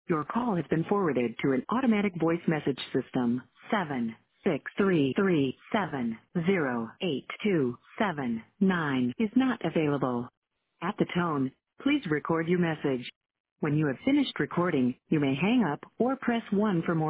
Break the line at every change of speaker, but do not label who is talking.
Your call has been forwarded to an automatic voice message system. 763370827 is not available. At the tone, please record your message. When you have finished recording, you may hang up or press 1 for more.